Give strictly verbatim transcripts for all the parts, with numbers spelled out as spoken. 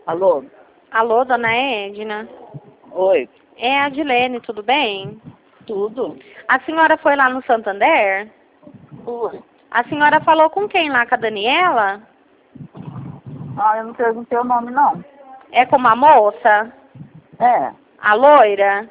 Alô? Alô, dona Edna? Oi. É a Dilene, tudo bem? Tudo? A senhora foi lá no Santander? Oi. A senhora falou com quem lá? Com a Daniela? Ah, eu não perguntei o nome, não. É com uma moça? É. A loira?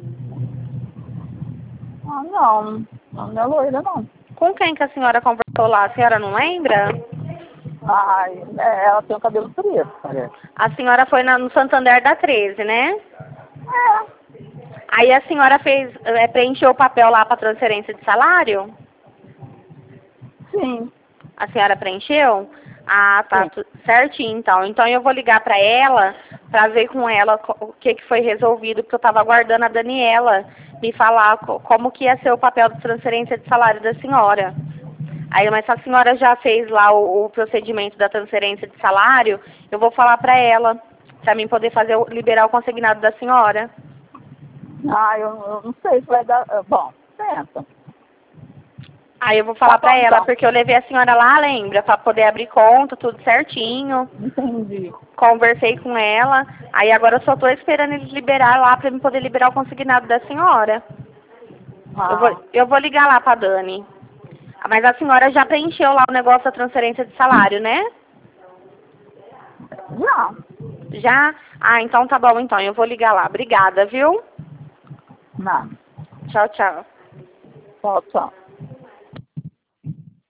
Ah, não. Não é loira, não. Com quem que a senhora conversou lá? A senhora não lembra? Ai, é, ela tem o cabelo preto, parece. A senhora foi na- no Santander da treze, né? É. Aí a senhora fez, é, preencheu o papel lá para transferência de salário? Sim. A senhora preencheu? Ah, tá Sim. tu- certinho, então. Então eu vou ligar para ela para ver com ela co- o que, que foi resolvido, porque eu estava aguardando a Daniela me falar co- como que ia ser o papel de transferência de salário da senhora. Aí, mas se a senhora já fez lá o, o procedimento da transferência de salário, eu vou falar para ela, para mim poder fazer o- liberar o consignado da senhora. Ah, eu, eu não sei se vai dar... ah, Bom, tenta. Aí eu vou Tá falar pra bom, ela, então. porque eu levei a senhora lá, lembra, pra poder abrir conta, tudo certinho. Entendi. Conversei com ela. Aí agora eu só tô esperando eles liberar lá pra eu poder liberar o consignado da senhora. Eu Ah, vou, eu vou ligar lá pra Dani. Mas a senhora já preencheu lá o negócio da transferência de salário, né? não. Já? Ah, então tá bom, então. Eu vou ligar lá. Obrigada, viu? Não. Tchau, tchau. Tchau, tchau.